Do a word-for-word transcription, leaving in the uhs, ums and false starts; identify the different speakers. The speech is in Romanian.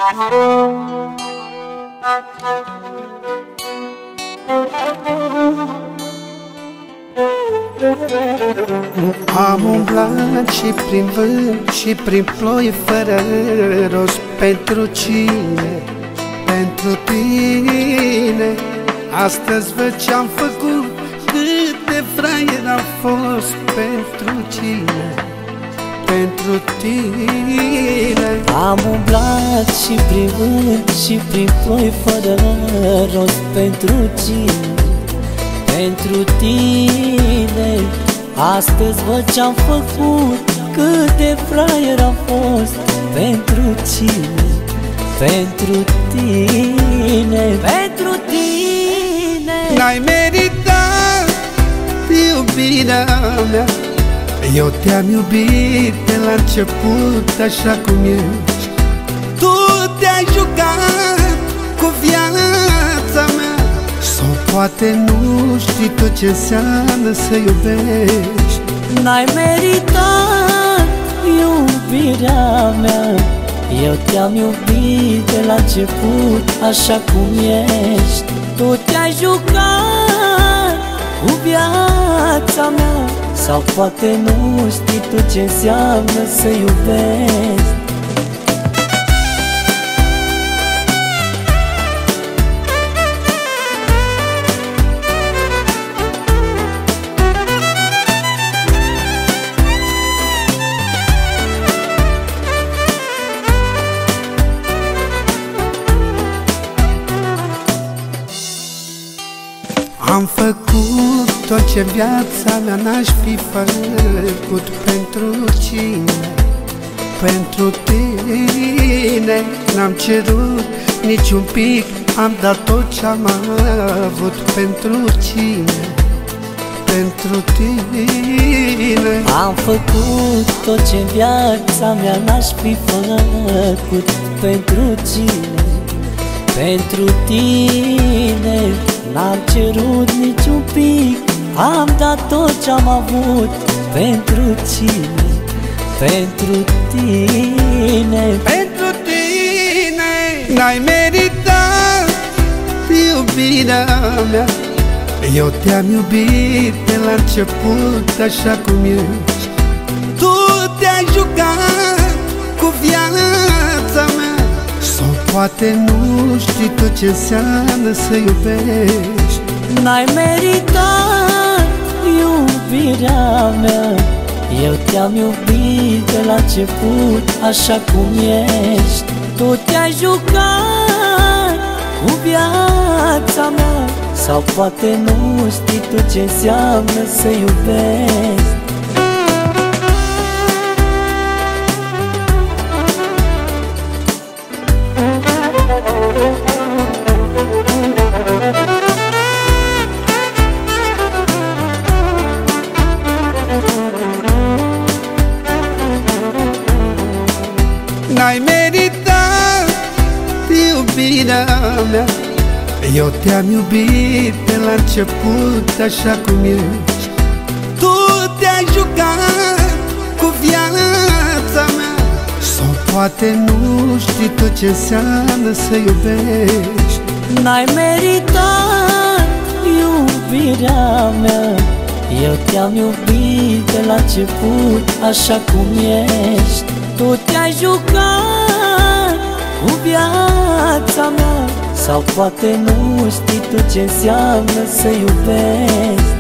Speaker 1: Am umblat și prin vânt și prin ploi fără rost. Pentru cine? Pentru tine. Astăzi văd ce-am făcut, cât de fraier am fost. Pentru cine? Pentru tine.
Speaker 2: Am umblat și prin vânt și prin ploi fără rost. Pentru cine? Pentru tine. Astăzi văd ce-am făcut, cât de fraier am fost. Pentru cine? Pentru tine. Pentru tine.
Speaker 1: N-ai meritat iubirea mea. Eu te-am iubit de la început așa cum ești. Tu te-ai jucat cu viața mea. Sau poate nu știi tu ce înseamnă să iubești.
Speaker 2: N-ai meritat iubirea mea. Eu te-am iubit de la început așa cum ești. Tu te-ai jucat cu viața mea. Sau poate nu știi tu ce înseamnă să iubești.
Speaker 1: Am făcut tot ce viața mea n-aș fi făcut. Pentru cine? Pentru tine. N-am cerut niciun pic, am dat tot ce-am avut. Pentru cine? Pentru tine.
Speaker 2: Am făcut tot ce viața mea n-aș fi făcut. Pentru cine? Pentru tine. N-am cerut niciun pic, am dat tot ce-am avut. Pentru cine? Pentru tine.
Speaker 1: Pentru tine. N-ai meritat iubirea mea. Eu te-am iubit de la început așa cum ești. Tu te-ai jucat cu viața mea. Sau poate nu știi tu ce înseamnă să iubești.
Speaker 2: N-ai meritat iubirea mea. Eu te-am iubit de la început așa cum ești. Tu te-ai jucat cu viața mea. Sau poate nu știi tu ce înseamnă să iubești.
Speaker 1: N-ai meritat iubirea mea. Eu te-am iubit de la început așa cum ești. Tu te-ai jucat cu viața mea. Sau poate nu știi tu ce înseamnă să iubești.
Speaker 2: N-ai meritat iubirea mea. Eu te-am iubit de la început așa cum ești. Tu te-ai jucat cu viața mea. Sau poate nu știi tu ce înseamnă să iubești.